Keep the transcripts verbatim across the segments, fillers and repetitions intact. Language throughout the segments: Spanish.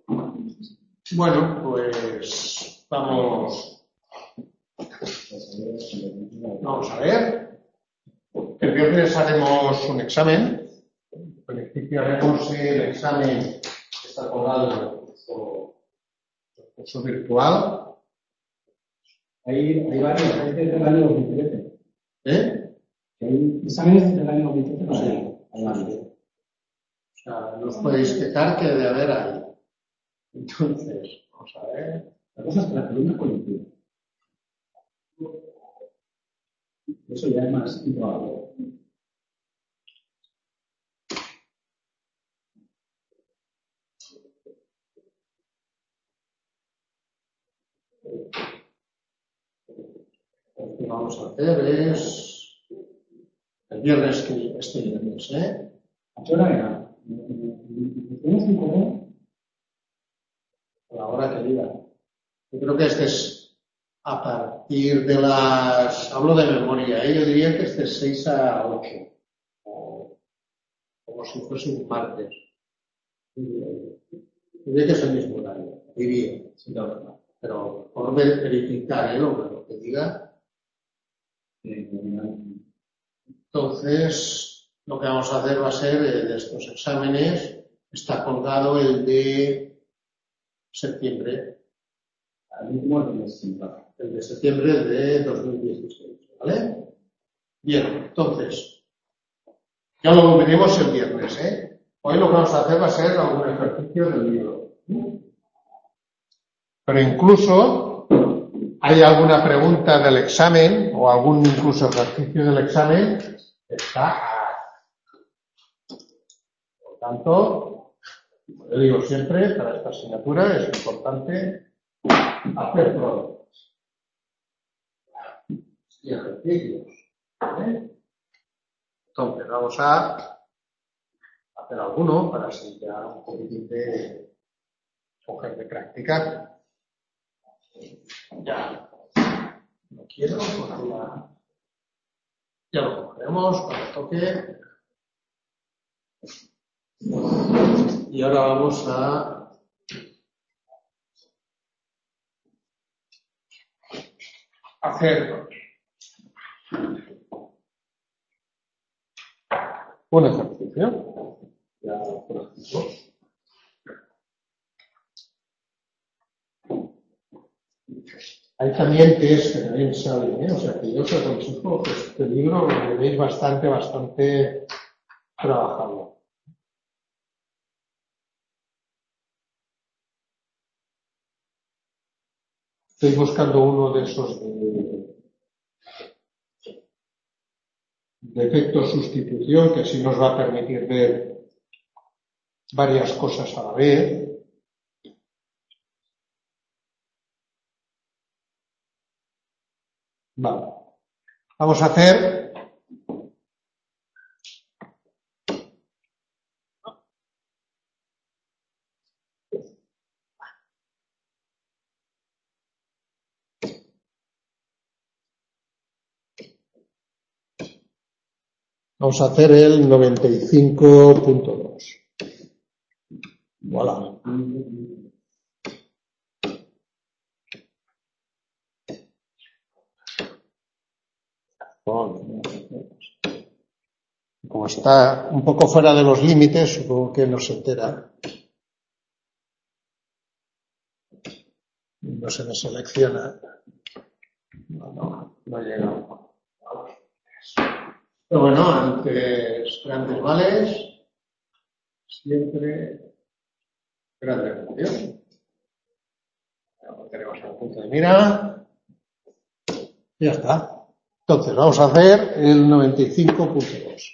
Bueno, pues vamos, vamos a ver. El viernes haremos un examen. En principio haremos el examen que está colgado en el curso, el curso virtual. Hay, hay varios, hay desde el año dos mil trece. ¿Eh? Hay exámenes desde el año dos mil trece, no sé. Hay varios. O sea, no os podéis quejar que debe haber ahí. Entonces, vamos a ver. La cosa es que la columna colectiva. Eso ya es más improbable. Lo que vamos a hacer es el viernes, que este viernes, ¿eh? ¿A qué hora era? ¿Tienes un correo? A la hora que diga. Yo creo que este es a partir de las... Hablo de memoria, ¿eh? Yo diría que este es seis a ocho. O, como si fuese un martes. Diría que es el mismo horario. Diría. Sí, claro. Pero por verificar, ¿eh? Lo, lo que diga. Entonces, lo que vamos a hacer va a ser, eh, de estos exámenes, está colgado el de septiembre. El último es de septiembre. El de septiembre de dos mil dieciséis, ¿vale? Bien, entonces, ya lo veremos el viernes, ¿eh? Hoy lo que vamos a hacer va a ser algún ejercicio del libro. Pero incluso hay alguna pregunta del examen o algún incluso ejercicio del examen que está. Por tanto, como yo digo siempre, para esta asignatura es importante hacer pruebas y ejercicios. ¿Vale? Entonces, vamos a hacer alguno para así ya un poquitín de coger de práctica. Ya no quiero, porque ya, ya lo cogeremos cuando toque. Y ahora vamos a hacer un ejercicio. Ya, por ejemplo. Hay también test que también salen, ¿eh? O sea que yo os aconsejo que este libro lo tenéis bastante, bastante trabajado. Estoy buscando uno de esos de, de efecto sustitución, que así nos va a permitir ver varias cosas a la vez. Vale. Vamos a hacer Vamos a hacer el noventa y cinco punto dos. Voilà. Como está un poco fuera de los límites, supongo que no se entera. No se me selecciona. No, no, no llega. Pero bueno, antes grandes vales, siempre grandes radios. Tenemos el punto de mira. Y ya está. Entonces, vamos a hacer el noventa y cinco punto dos.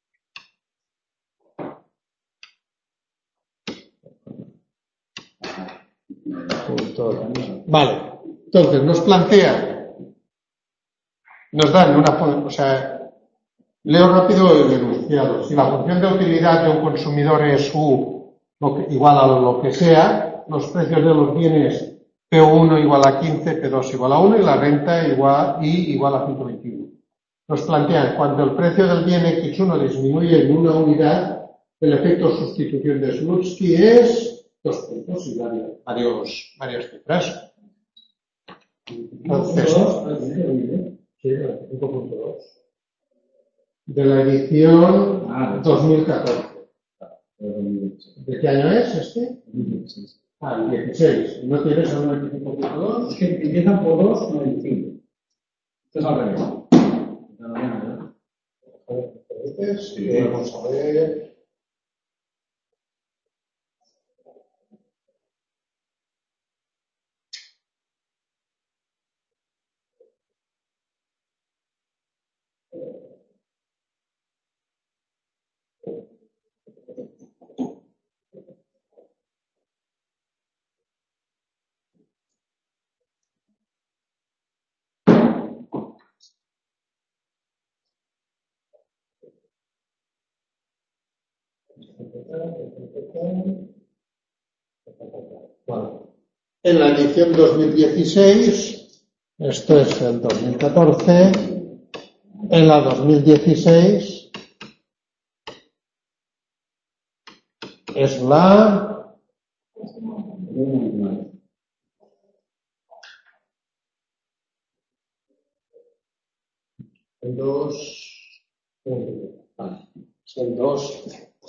Vale. Entonces, nos plantea, nos dan una, o sea, leo rápido el enunciado. Si la función de utilidad de un consumidor es U lo que, igual a lo que sea, los precios de los bienes P uno igual a quince, P dos igual a uno y la renta igual, I igual a ciento veintiuno. Nos plantean, cuando el precio del bien equis uno disminuye en una unidad, el efecto sustitución de Slutsky es dos puntos y varios, varios, varias cifras. Entonces, sí, veinticinco punto dos. De la edición Ah, dos mil catorce. ¿De qué año es este? Ah, el dieciséis. ¿No tienes el veinticinco punto dos? Es que empiezan por dos, no veinticinco. Esto es al revés. Sí, vamos a ver. Bueno, en la edición dos mil dieciséis, esto es el dos mil catorce, en la dos mil dieciséis es la el dos, el dos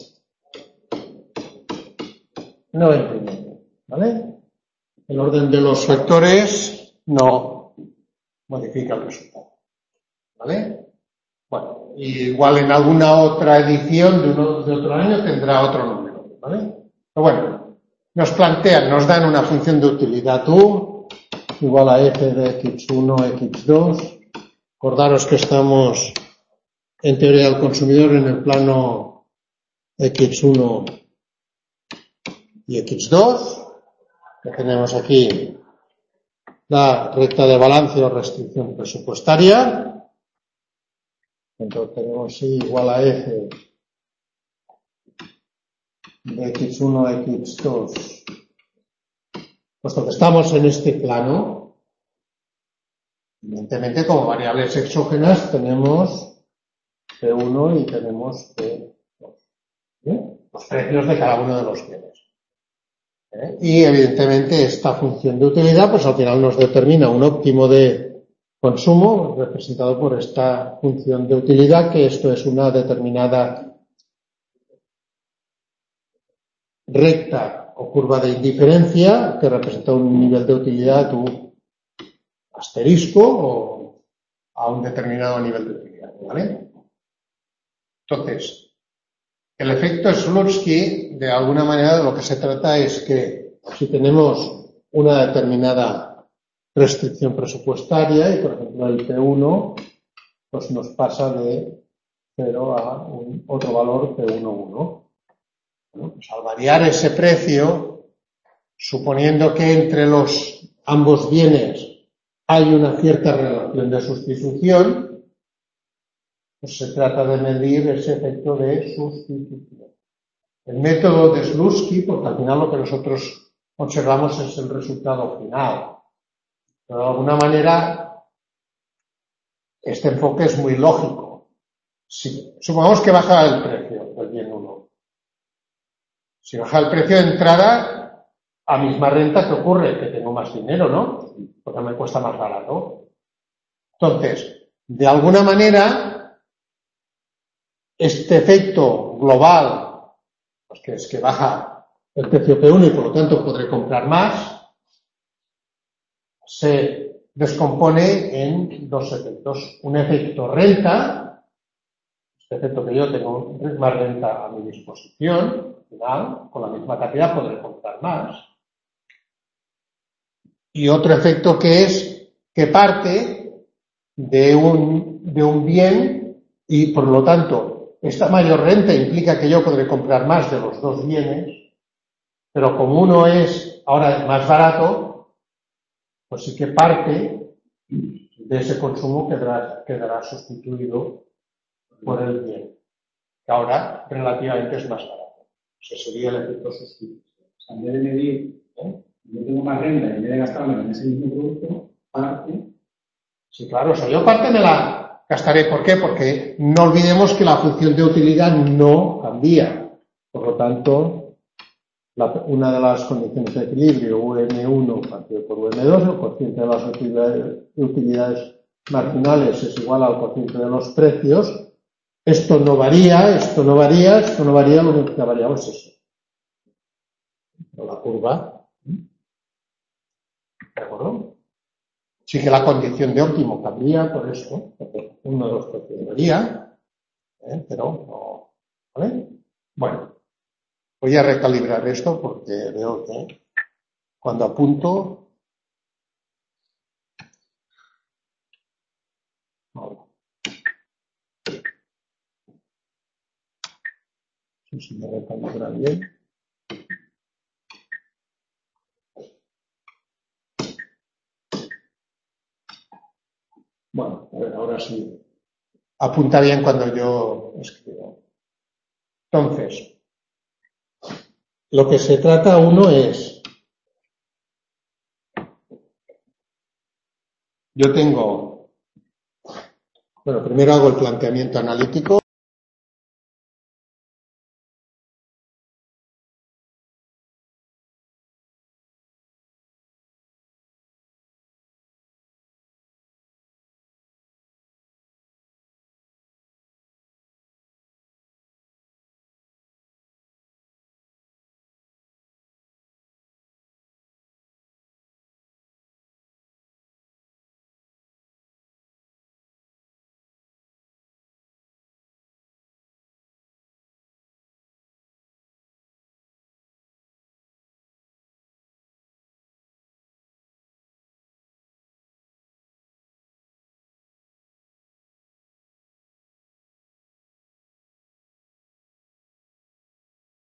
noventa y nueve, ¿vale? El orden de los factores no modifica el resultado, ¿vale? Bueno, igual en alguna otra edición de, uno, de otro año tendrá otro número, ¿vale? Pero bueno, nos plantean, nos dan una función de utilidad U igual a f de equis uno, equis dos. Acordaros que estamos en teoría del consumidor en el plano equis uno y equis dos, que tenemos aquí la recta de balance o restricción presupuestaria. Entonces tenemos I igual a F de equis uno, equis dos. Puesto que estamos en este plano, evidentemente como variables exógenas tenemos P uno y tenemos P dos. ¿Eh? Los precios de cada uno de los bienes. ¿Eh? Y evidentemente esta función de utilidad pues al final nos determina un óptimo de consumo representado por esta función de utilidad, que esto es una determinada recta o curva de indiferencia que representa un nivel de utilidad U asterisco o a un determinado nivel de utilidad, ¿vale? Entonces, el efecto Slutsky, de alguna manera, de lo que se trata es que si tenemos una determinada restricción presupuestaria y, por ejemplo, el P uno, pues nos pasa de cero a un otro valor P uno uno. Bueno, pues al variar ese precio, suponiendo que entre los ambos bienes hay una cierta relación de sustitución, pues se trata de medir ese efecto de sustitución. El método de Slutsky, porque al final lo que nosotros observamos es el resultado final. Pero de alguna manera, este enfoque es muy lógico. Si, supongamos que baja el precio del bien uno. Si baja el precio de entrada, a misma renta, ¿qué ocurre? Que tengo más dinero, ¿no? Porque me cuesta más barato. Entonces, de alguna manera, este efecto global, pues que es que baja el precio P uno y por lo tanto podré comprar más, se descompone en dos efectos. Un efecto renta, este efecto que yo tengo más renta a mi disposición, al final, con la misma cantidad podré comprar más. Y otro efecto que es que parte de un, de un bien y por lo tanto esta mayor renta implica que yo podré comprar más de los dos bienes, pero como uno es ahora más barato, pues sí que parte de ese consumo quedará, quedará sustituido por el bien, que ahora relativamente es más barato. Ese sería el efecto sustitución. O sea, en vez de medir, ¿eh? Yo tengo más renta y en vez de gastarme en ese mismo producto, parte. Sí, claro, o sea, yo parte me la gastaré. ¿Por qué? Porque no olvidemos que la función de utilidad no cambia. Por lo tanto, la, una de las condiciones de equilibrio, U M uno partido por U M dos, el cociente de las utilidades, utilidades marginales es igual al cociente de los precios. Esto no varía, esto no varía, esto no varía, lo único que ha variado es eso. Pero la curva, ¿de acuerdo? Sí que la condición de óptimo cambia por esto, porque uno de los precios varía, ¿eh? Pero no, ¿vale? Bueno, voy a recalibrar esto porque veo que cuando apunto, no, sí, sí, me recalibra bien. Bueno, a ver, ahora sí. Apunta bien cuando yo escribo. Entonces, lo que se trata uno es, yo tengo, bueno, primero hago el planteamiento analítico.